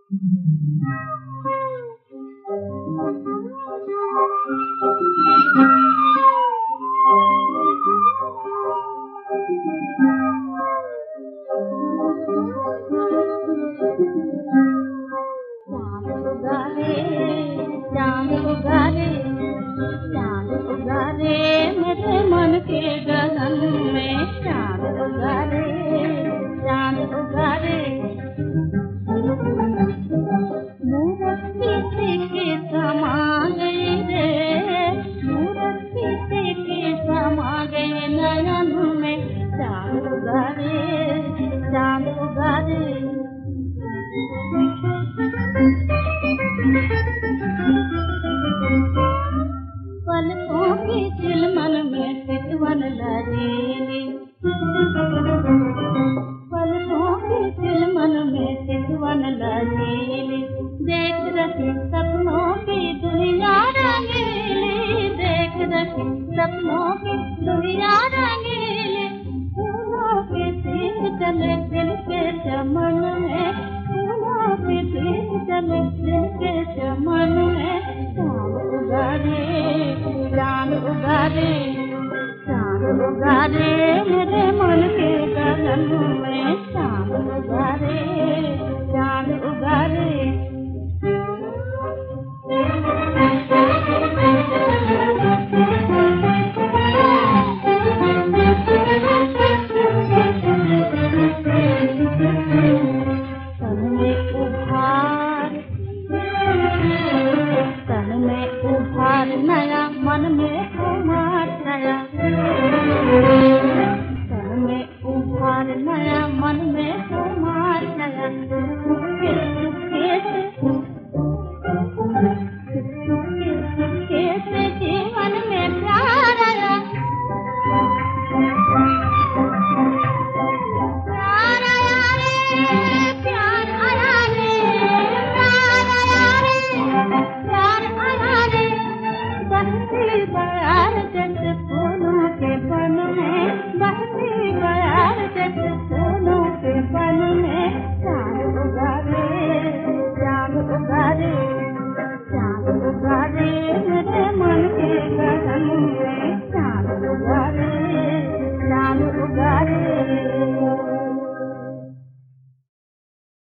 चांद उगा रे मेरे मन के गगन में चांद उगा रे मूरत पीछे के समा गए रे मूरत पीछे के समा गए नयन में चांद उगा रे पलकों की चिलमन में सितवन लगेली पलकों की चिलमन में सितवन लगेली देख रही सपनों की दुनिया रंगीली देख रही सपनों की दुनिया रंगीली फूलों के सींग चले दिल के चमन में फूलों के सींग चले दिल के चमन में चांद उगा रे मेरे मन के गगन में चांद उगा रे तन में उभार नया मन में खुमार नया तन में उभार नया मन में खुमार नया सुखे से जीवन में प्यार आया प्यार आया रे बंसी बयार जैसे